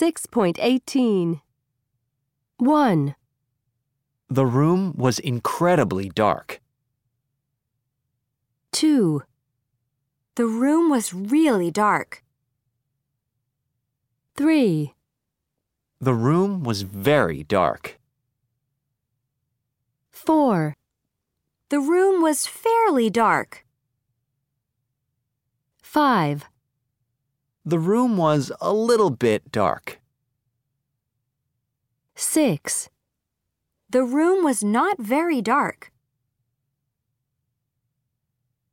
6.18. 1, The room was incredibly dark. 2, The room was really dark. 3, The room was very dark. 4, The room was fairly dark. 5, The room was a little bit dark. 6, The room was not very dark.